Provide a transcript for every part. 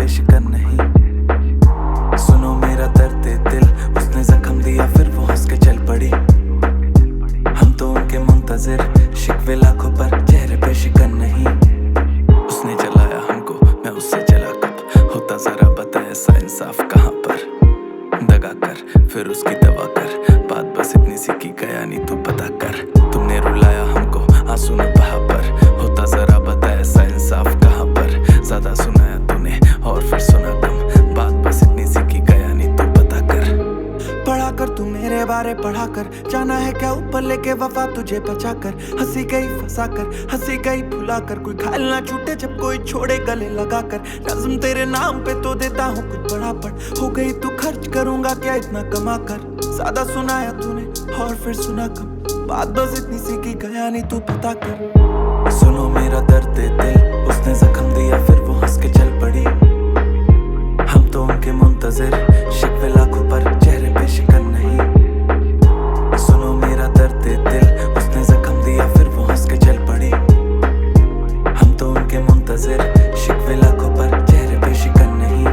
पे शिकन नहीं। सुनो मेरा दर्द दिल, उसने जख्म दिया फिर वो हंस के चल पड़ी। हम तो उनके मुंतजिर, शिकवे लाखों पर चेहरे पे शिकन नहीं। उसने जलाया हमको, मैं उससे जला कब, होता जरा बता ऐसा इंसाफ कहाँ पर। दगा कर फिर उसकी दवा कर, बात बस इतनी सी की गया नहीं तू पता कर। तुमने रुलाया हमको आंसू न बहा पर, होता जरा बता ऐसा इंसाफ कहाँ पर। ज्यादा सुनाया तूने और फिर सुना कम, बात बस इतनी सी की गया नहीं तू पता कर। पढ़ा कर तू मेरे बारे पढ़ा कर, जाना है क्या ऊपर लेके वफा तुझे बचा कर। हंसी गई फंसा कर, हंसी गई भुला कर, कोई घायल ना छूटे जब कोई छोड़े गले लगा कर। नज़्म तेरे नाम पे तो देता हूँ कुछ बड़ा पढ़, हो गई तू खर्च करूंगा क्या इतना कमा कर। ज्यादा सुनाया तूने और फिर सुना कम, बात बस इतनी सी की गया नहीं तू पता कर। सुनो मेरा दर्द दिल, उसने जख्म दिया फिर वो हंस के चल पड़ी। हम तो उनके मुंतजिर, शिकवे लाखों पर चेहरे पे शिकन नहीं। सुनो मेरा दर्द दिल, उसने जख्म दिया फिर वो हंस के चल पड़ी। हम तो उनके मुंतजिर, शिकवे लाखों पर चेहरे पे शिकन नहीं।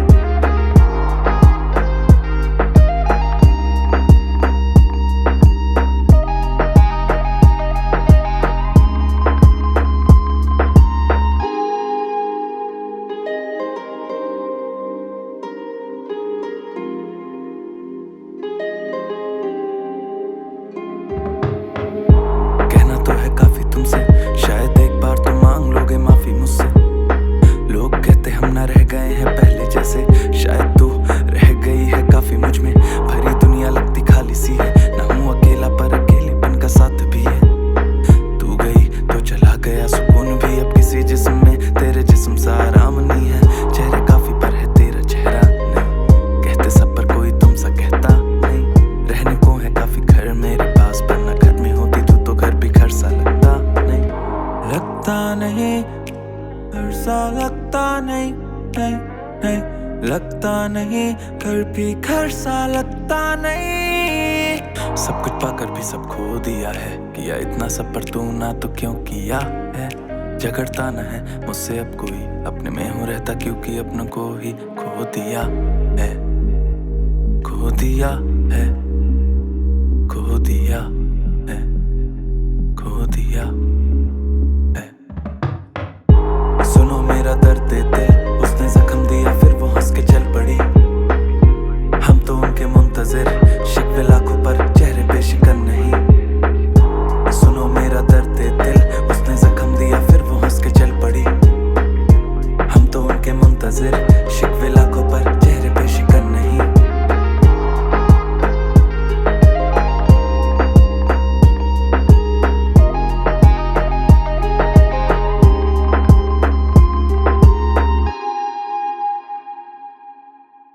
तो है काफी तुमसे, शायद एक बार तो मांग लोगे माफी मुझसे। लोग कहते हम ना रह गए हैं पहले जैसे, शायद तू रह गई है काफी मुझ में। भरी दुनिया लगती खाली सी है, ना हूँ अकेला पर अकेलेपन का साथ भी है। तू गई तो चला गया सुकून भी, अब किसी जिस्म में तेरे जिस्म सा आराम नहीं है। चेहरे काफी पर है तेरा चेहरा नहीं, कहते सब पर कोई तुम सा कहता नहीं। रहने को है काफी घर मेरे पास, पर ना घर में होती तू तो घर भी घर सा लगता नहीं। लगता नहीं घर सा लगता नहीं, नहीं नहीं लगता नहीं, घर भी घर सा लगता नहीं। सब कुछ पाकर भी सब खो दिया है, किया इतना सब पर तू ना तो क्यों किया है। झगड़ता न है मुझसे अब कोई, अपने में हूँ रहता क्योंकि अपनों को ही खो दिया है, खो दिया है, खो दिया।